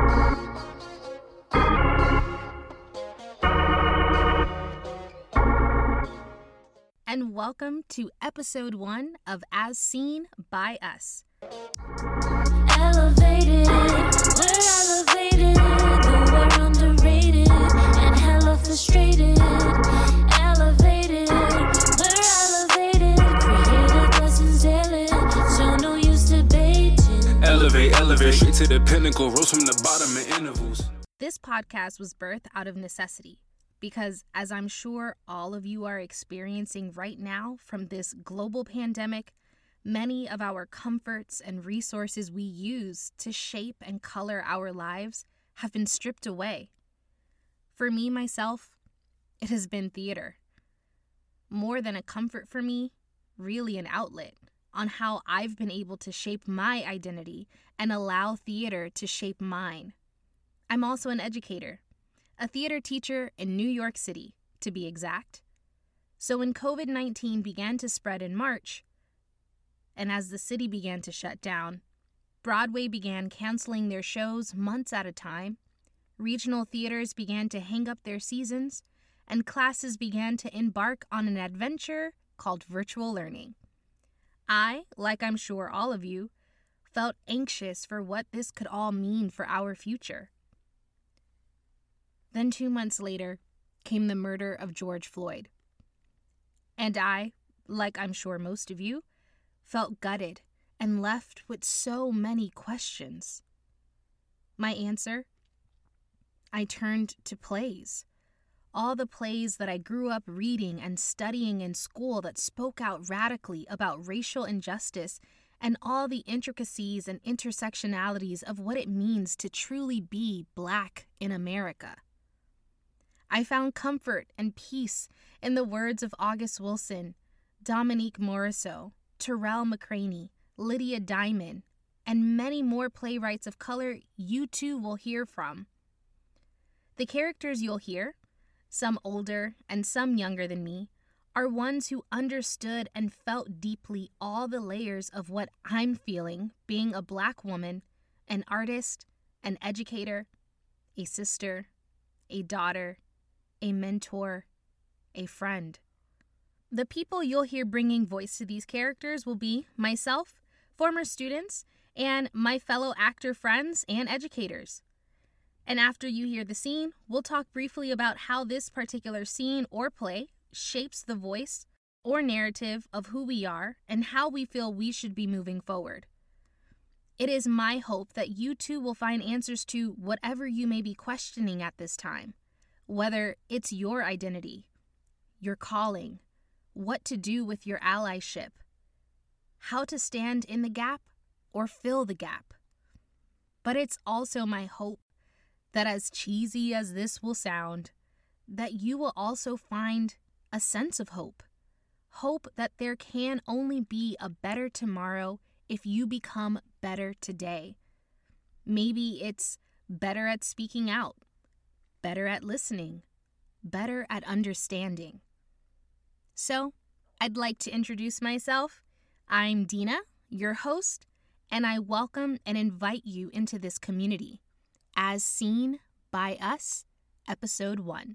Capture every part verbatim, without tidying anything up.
And welcome to episode one of As Seen by Us. Elevated, we're elevated, though we're underrated and hella frustrated. Elevated, we're elevated, creative lessons daily, so no use debating. Elevate, elevate, straight to the pinnacle, rose from the bottom in intervals. This podcast was birthed out of necessity. Because, as I'm sure all of you are experiencing right now from this global pandemic, many of our comforts and resources we use to shape and color our lives have been stripped away. For me, myself, it has been theater. More than a comfort for me, really an outlet on how I've been able to shape my identity and allow theater to shape mine. I'm also an educator. A theater teacher in New York City, to be exact. So when covid nineteen began to spread in March, and as the city began to shut down, Broadway began canceling their shows months at a time, regional theaters began to hang up their seasons, and classes began to embark on an adventure called virtual learning. I, like I'm sure all of you, felt anxious for what this could all mean for our future. Then two months later came the murder of George Floyd. And I, like I'm sure most of you, felt gutted and left with so many questions. My answer? I turned to plays. All the plays that I grew up reading and studying in school that spoke out radically about racial injustice and all the intricacies and intersectionalities of what it means to truly be Black in America. I found comfort and peace in the words of August Wilson, Dominique Morisseau, Terrell McCraney, Lydia Diamond, and many more playwrights of color you too will hear from. The characters you'll hear, some older and some younger than me, are ones who understood and felt deeply all the layers of what I'm feeling being a Black woman, an artist, an educator, a sister, a daughter, a mentor, a friend. The people you'll hear bringing voice to these characters will be myself, former students, and my fellow actor friends and educators. And after you hear the scene, we'll talk briefly about how this particular scene or play shapes the voice or narrative of who we are and how we feel we should be moving forward. It is my hope that you too will find answers to whatever you may be questioning at this time. Whether it's your identity, your calling, what to do with your allyship, how to stand in the gap or fill the gap. But it's also my hope that, as cheesy as this will sound, that you will also find a sense of hope. Hope that there can only be a better tomorrow if you become better today. Maybe it's better at speaking out, better at listening, better at understanding. So, I'd like to introduce myself. I'm Dina, your host, and I welcome and invite you into this community, As Seen by Us, Episode one.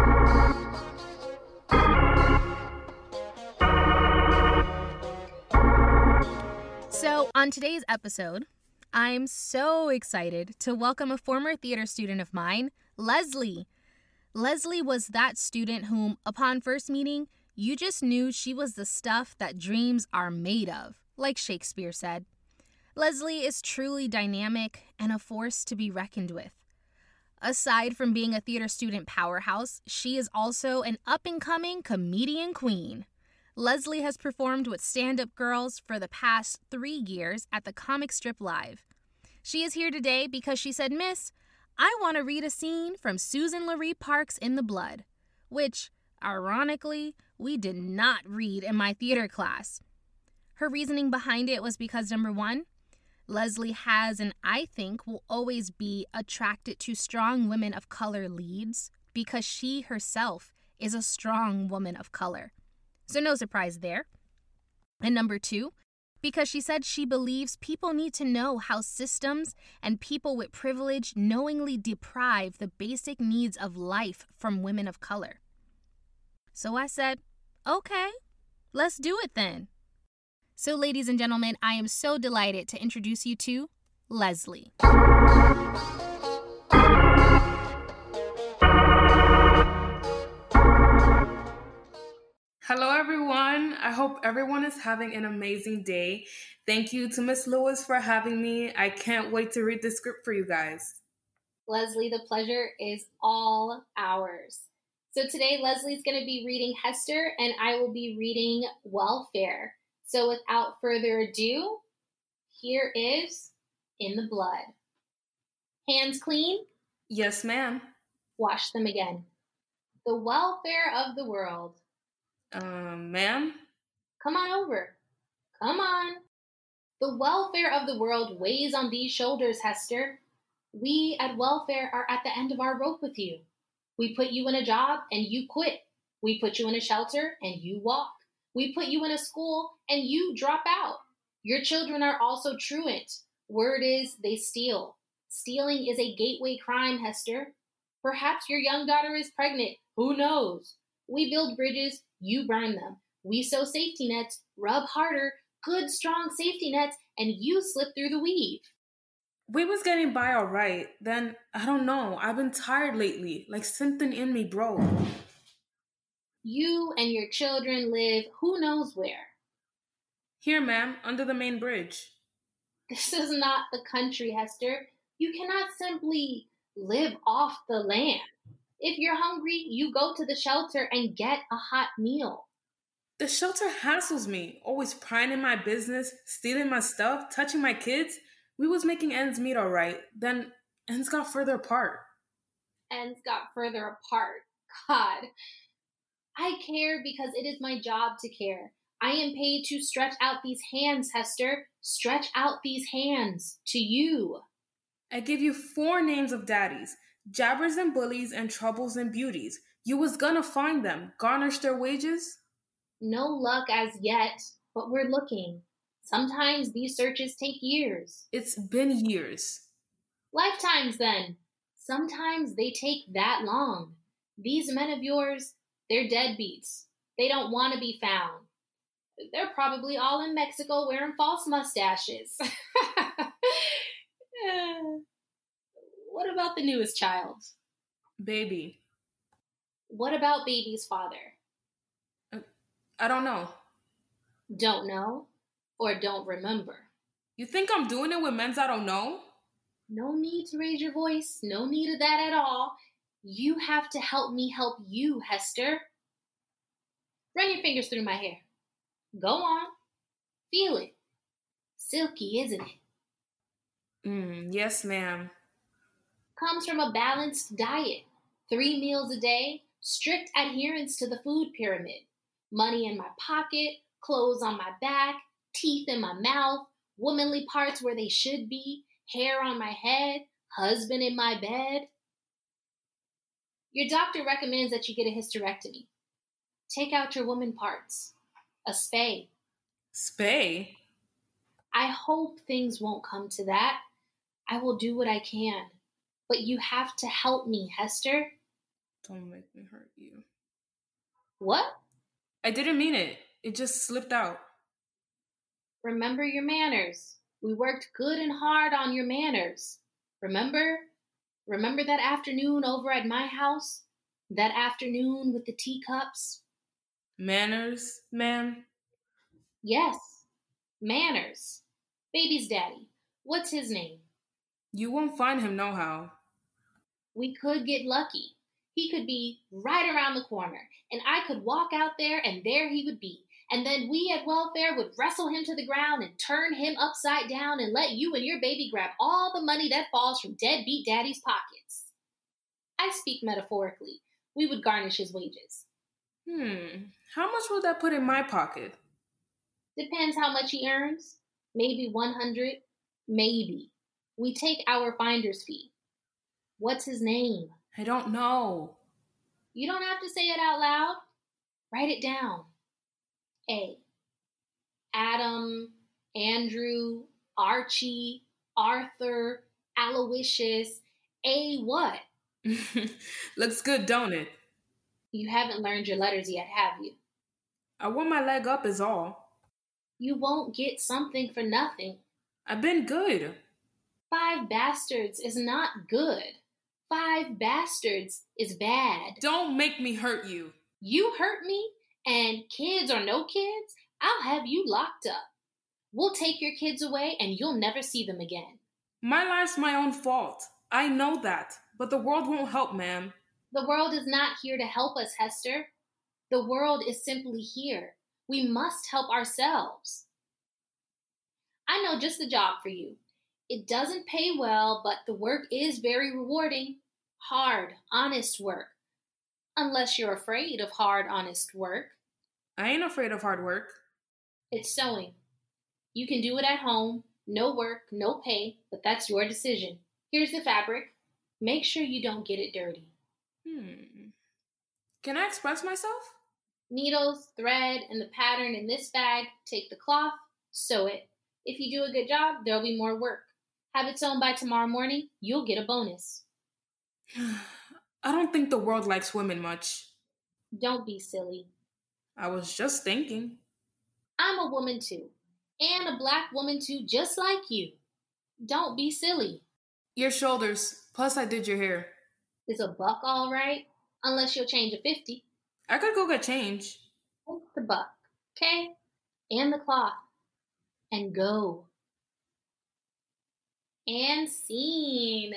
So, on today's episode, I'm so excited to welcome a former theater student of mine, Leslie. Leslie was that student whom, upon first meeting, you just knew she was the stuff that dreams are made of, like Shakespeare said. Leslie is truly dynamic and a force to be reckoned with. Aside from being a theater student powerhouse, she is also an up-and-coming comedian queen. Leslie has performed with Stand Up Girls for the past three years at the Comic Strip Live. She is here today because she said, "Miss, I want to read a scene from Susan Laree Parks' In the Blood," which, ironically, we did not read in my theater class. Her reasoning behind it was because, number one, Leslie has and I think will always be attracted to strong women of color leads because she herself is a strong woman of color. So no surprise there. And number two, because she said she believes people need to know how systems and people with privilege knowingly deprive the basic needs of life from women of color. So I said, okay, let's do it then. So ladies and gentlemen, I am so delighted to introduce you to Leslie. Hello, everyone. I hope everyone is having an amazing day. Thank you to Miss Lewis for having me. I can't wait to read the script for you guys. Leslie, the pleasure is all ours. So today, Leslie's going to be reading Hester, and I will be reading Welfare. So without further ado, here is In the Blood. Hands clean? Yes, ma'am. Wash them again. The welfare of the world. Um, ma'am? Come on over. Come on. The welfare of the world weighs on these shoulders, Hester. We at Welfare are at the end of our rope with you. We put you in a job and you quit. We put you in a shelter and you walk. We put you in a school and you drop out. Your children are also truant. Word is they steal. Stealing is a gateway crime, Hester. Perhaps your young daughter is pregnant. Who knows? We build bridges, you burn them. We sew safety nets, rub harder, good strong safety nets, and you slip through the weave. We was getting by all right. Then, I don't know, I've been tired lately, like something in me broke. You and your children live who knows where. Here, ma'am, under the main bridge. This is not the country, Hester. You cannot simply live off the land. If you're hungry, you go to the shelter and get a hot meal. The shelter hassles me, always prying in my business, stealing my stuff, touching my kids. We was making ends meet all right. Then ends got further apart. Ends got further apart. God. I care because it is my job to care. I am paid to stretch out these hands, Hester. Stretch out these hands to you. I give you four names of daddies. Jabbers and bullies and troubles and beauties. You was gonna find them, garnish their wages? No luck as yet, but we're looking. Sometimes these searches take years. It's been years. Lifetimes then. Sometimes they take that long. These men of yours, they're deadbeats. They don't want to be found. They're probably all in Mexico wearing false mustaches. What about the newest child? Baby. What about baby's father? Uh, I don't know. Don't know or don't remember? You think I'm doing it with men's I don't know? No need to raise your voice. No need of that at all. You have to help me help you, Hester. Run your fingers through my hair. Go on. Feel it. Silky, isn't it? Mm, yes, ma'am. Comes from a balanced diet. Three meals a day, strict adherence to the food pyramid. Money in my pocket, clothes on my back, teeth in my mouth, womanly parts where they should be, hair on my head, husband in my bed. Your doctor recommends that you get a hysterectomy. Take out your woman parts. A spay. Spay? I hope things won't come to that. I will do what I can. But you have to help me, Hester. Don't make me hurt you. What? I didn't mean it. It just slipped out. Remember your manners. We worked good and hard on your manners. Remember? Remember that afternoon over at my house? That afternoon with the teacups? Manners, ma'am? Yes, manners. Baby's daddy. What's his name? You won't find him nohow. We could get lucky. He could be right around the corner, and I could walk out there, and there he would be. And then we at Welfare would wrestle him to the ground and turn him upside down and let you and your baby grab all the money that falls from deadbeat daddy's pockets. I speak metaphorically. We would garnish his wages. Hmm, how much will that put in my pocket? Depends how much he earns. Maybe one hundred, maybe. We take our finder's fee. What's his name? I don't know. You don't have to say it out loud. Write it down. A. Adam Andrew, Archie, Arthur, Aloysius, A what? Looks good, don't it? You haven't learned your letters yet, have you? I want my leg up is all. You won't get something for nothing. I've been good. Five bastards is not good. Five bastards is bad. Don't make me hurt you. You hurt me, and kids or no kids, I'll have you locked up. We'll take your kids away, and you'll never see them again. My life's my own fault. I know that, but the world won't help, ma'am. The world is not here to help us, Hester. The world is simply here. We must help ourselves. I know just the job for you. It doesn't pay well, but the work is very rewarding. Hard, honest work. Unless you're afraid of hard, honest work. I ain't afraid of hard work. It's sewing. You can do it at home. No work, no pay, but that's your decision. Here's the fabric. Make sure you don't get it dirty. Hmm. Can I express myself? Needles, thread, and the pattern in this bag. Take the cloth, sew it. If you do a good job, there'll be more work. Have it sewn by tomorrow morning, you'll get a bonus. I don't think the world likes women much. Don't be silly. I was just thinking. I'm a woman too, and a black woman too, just like you. Don't be silly. Your shoulders, plus I did your hair. Is a buck all right? Unless you'll change a fifty. I could go get change. Take the buck, okay? And the cloth. And go. And scene.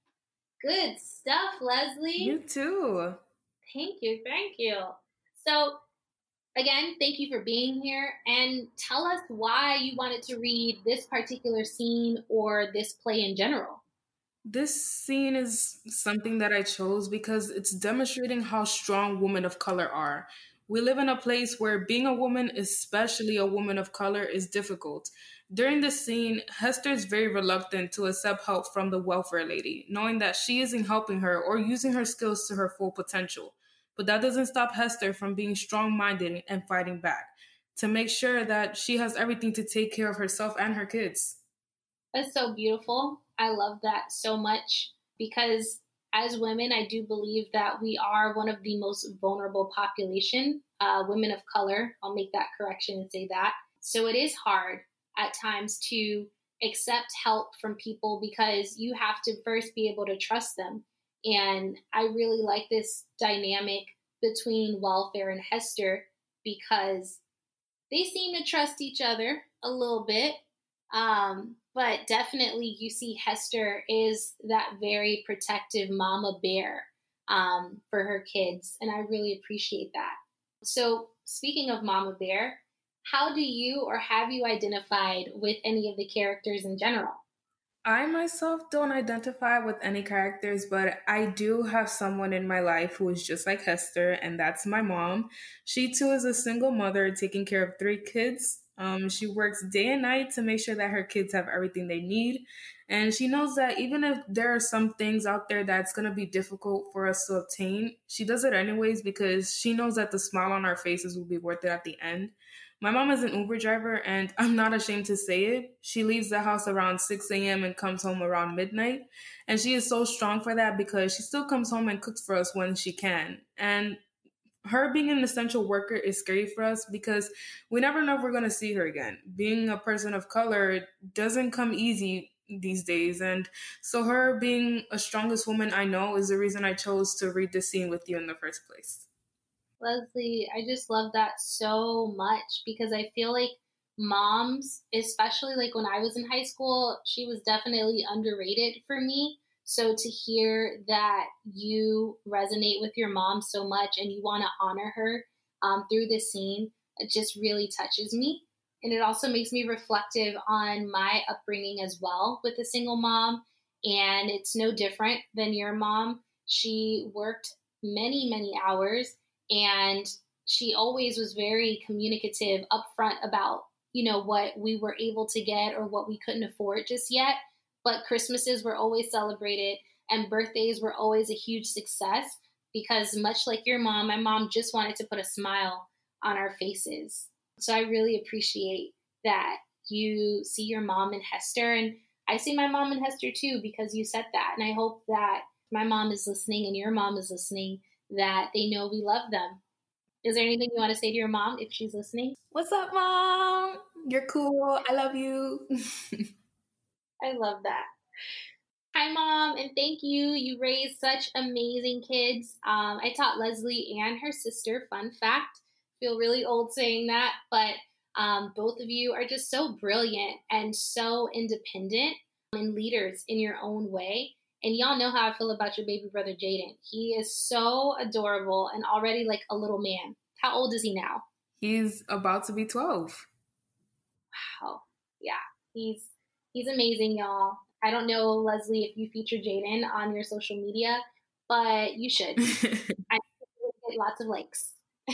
Good stuff, Leslie. You too. Thank you, thank you. So, again, thank you for being here. And tell us why you wanted to read this particular scene or this play in general. This scene is something that I chose because it's demonstrating how strong women of color are. We live in a place where being a woman, especially a woman of color, is difficult. During this scene, Hester is very reluctant to accept help from the welfare lady, knowing that she isn't helping her or using her skills to her full potential. But that doesn't stop Hester from being strong-minded and fighting back to make sure that she has everything to take care of herself and her kids. That's so beautiful. I love that so much because as women, I do believe that we are one of the most vulnerable population, uh, women of color. I'll make that correction and say that. So it is hard at times to accept help from people because you have to first be able to trust them. And I really like this dynamic between Welfare and Hester because they seem to trust each other a little bit. Um, but definitely you see Hester is that very protective mama bear um, for her kids. And I really appreciate that. So speaking of mama bear, how do you or have you identified with any of the characters in general? I myself don't identify with any characters, but I do have someone in my life who is just like Hester, and that's my mom. She too is a single mother taking care of three kids. Um, she works day and night to make sure that her kids have everything they need. And she knows that even if there are some things out there that's going to be difficult for us to obtain, she does it anyways because she knows that the smile on our faces will be worth it at the end. My mom is an Uber driver, and I'm not ashamed to say it. She leaves the house around six a.m. and comes home around midnight. And she is so strong for that because she still comes home and cooks for us when she can. And her being an essential worker is scary for us because we never know if we're going to see her again. Being a person of color doesn't come easy these days. And so her being a strongest woman I know is the reason I chose to read this scene with you in the first place. Leslie, I just love that so much because I feel like moms, especially like when I was in high school, she was definitely underrated for me. So to hear that you resonate with your mom so much and you want to honor her um, through this scene, it just really touches me. And it also makes me reflective on my upbringing as well with a single mom. And it's no different than your mom. She worked many, many hours. And she always was very communicative upfront about, you know, what we were able to get or what we couldn't afford just yet. But Christmases were always celebrated and birthdays were always a huge success because much like your mom, my mom just wanted to put a smile on our faces. So I really appreciate that you see your mom and Hester. And I see my mom and Hester too, because you said that. And I hope that my mom is listening and your mom is listening, that they know we love them. Is there anything you want to say to your mom if she's listening? What's up, Mom? You're cool. I love you. I love that. Hi, Mom, and thank you. You raised such amazing kids. Um, I taught Leslie and her sister, fun fact. Feel really old saying that, but um, both of you are just so brilliant and so independent and leaders in your own way. And y'all know how I feel about your baby brother, Jaden. He is so adorable and already like a little man. How old is he now? He's about to be twelve. Wow. Yeah, he's he's amazing, y'all. I don't know, Leslie, if you feature Jaden on your social media, but you should. I get lots of likes.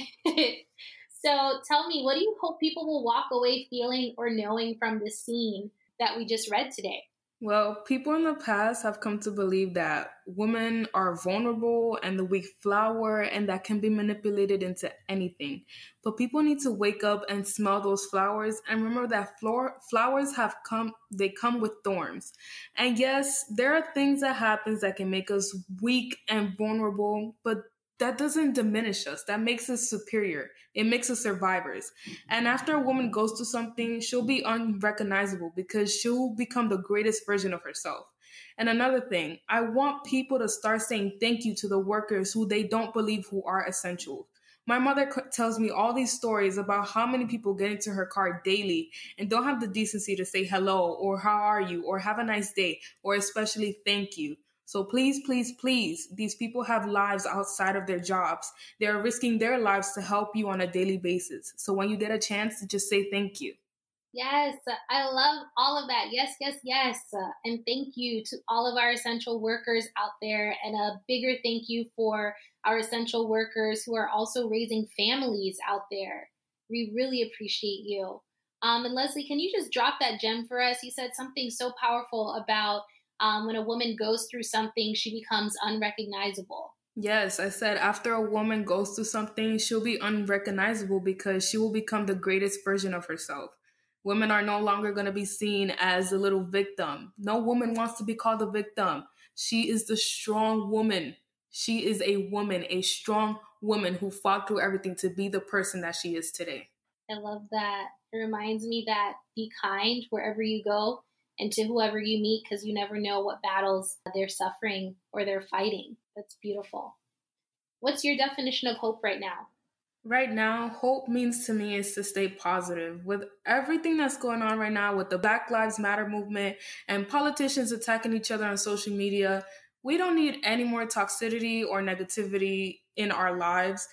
So tell me, what do you hope people will walk away feeling or knowing from this scene that we just read today? Well, people in the past have come to believe that women are vulnerable and the weak flower and that can be manipulated into anything. But people need to wake up and smell those flowers and remember that floor, flowers have come, they come with thorns. And yes, there are things that happen that can make us weak and vulnerable, but that doesn't diminish us. That makes us superior. It makes us survivors. And after a woman goes through something, she'll be unrecognizable because she'll become the greatest version of herself. And another thing, I want people to start saying thank you to the workers who they don't believe who are essential. My mother tells me all these stories about how many people get into her car daily and don't have the decency to say hello or how are you or have a nice day or especially thank you. So please, please, please, these people have lives outside of their jobs. They're risking their lives to help you on a daily basis. So when you get a chance, just say thank you. Yes, I love all of that. Yes, yes, yes. And thank you to all of our essential workers out there. And a bigger thank you for our essential workers who are also raising families out there. We really appreciate you. Um, and Leslie, can you just drop that gem for us? You said something so powerful about Um, when a woman goes through something, she becomes unrecognizable. Yes, I said after a woman goes through something, she'll be unrecognizable because she will become the greatest version of herself. Women are no longer going to be seen as a little victim. No woman wants to be called a victim. She is the strong woman. She is a woman, a strong woman who fought through everything to be the person that she is today. I love that. It reminds me that be kind wherever you go and to whoever you meet, because you never know what battles they're suffering or they're fighting. That's beautiful. What's your definition of hope right now? Right now, hope means to me is to stay positive. With everything that's going on right now with the Black Lives Matter movement and politicians attacking each other on social media, we don't need any more toxicity or negativity in our lives.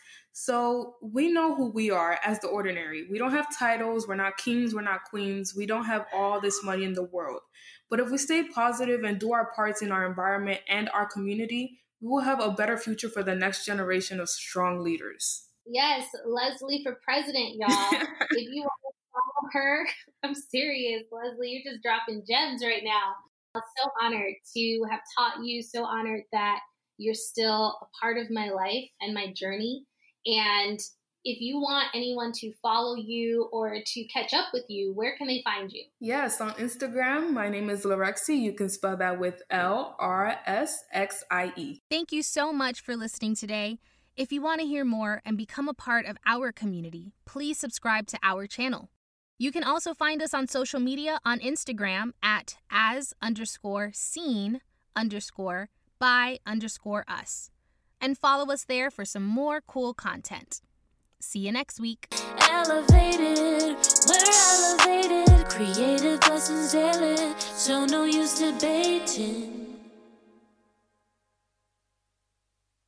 So we know who we are as the ordinary. We don't have titles. We're not kings. We're not queens. We don't have all this money in the world. But if we stay positive and do our parts in our environment and our community, we will have a better future for the next generation of strong leaders. Yes, Leslie for president, y'all. If you want to follow her, I'm serious, Leslie. You're just dropping gems right now. I'm so honored to have taught you, so honored that you're still a part of my life and my journey. And if you want anyone to follow you or to catch up with you, where can they find you? Yes, on Instagram, my name is Lorexie. You can spell that with L R S X I E. Thank you so much for listening today. If you want to hear more and become a part of our community, please subscribe to our channel. You can also find us on social media on Instagram at as underscore seen underscore by underscore us. And follow us there for some more cool content. See you next week. Elevated, we're elevated. Creative lessons daily, so no use debating.